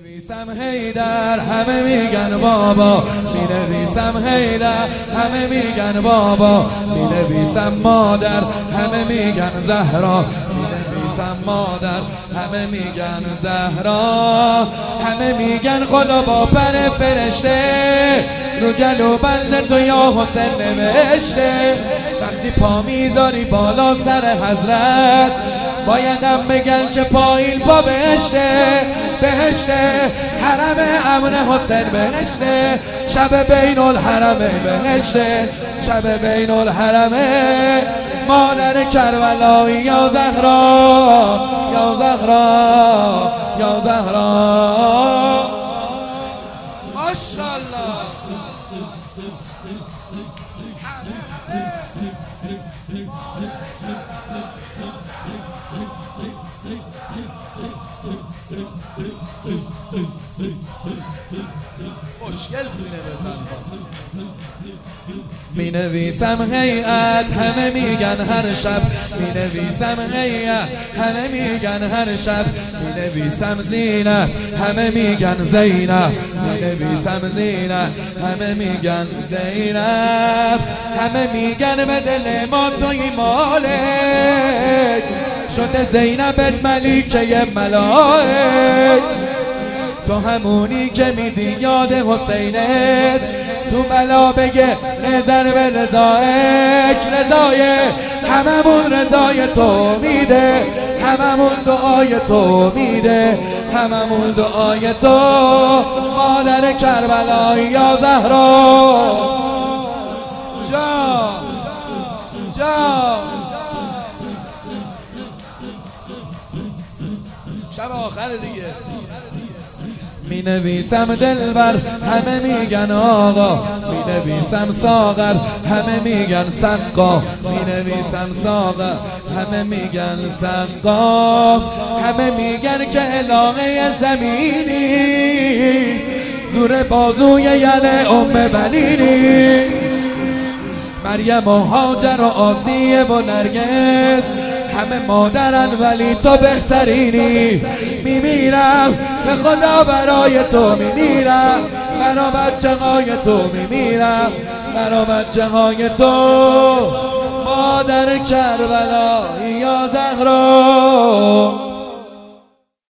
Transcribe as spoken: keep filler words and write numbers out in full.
مینویسم حیدر همه میگن بابا، مینویسم حیدر همه میگن بابا، مینویسم مادر همه میگن زهرا، مینویسم مادر همه میگن زهرا، همه میگن خدا با پر فرشته رو گلو بند تو یا حسین نوشته. وقتی پا میذاری بالا سر حضرت بایدم بگن که پایین پا بهشته، بهشته حرم امن حسین بهشته، شب بین الحرمه بهشته، شب بین الحرمه مادر کربلایی یا زهرا، یا زهرا، یا زهرا. ماشاءالله. مشکل سینه بزن. می نویسم هیئت همه میگن هر شب، می نویسم هیئت همه میگن هر شب، می نویسم زینت همه میگن زینب، می نویسم زینت همه میگن زینب، همه میگن به دل ما توی مالک شده زینب ملیکه ملائک، تو همونی که میدی یاد حسینت تو بلا بگه نظر به رضایک، رضای هممون رضای تو میده، هممون دعای تو میده، هممون دعای تو مادر کربلایی یا زهرا. جا جا شب آخر دیگه. می نویسم دلبر همه میگن آقا، می نویسم ساغر همه میگن سقا، می نویسم ساغر همه میگن سقا، همه میگن که علاقه زمینی زور بازوی یل ام بنینی، مریم و هاجر و آسیه و نرگس همه مادرن ولی تو بهترینی، میمیرم به خدا برای تو، میمیرم برا بچه های تو، میمیرم برا بچه های تو مادر کربلا یا زهرا.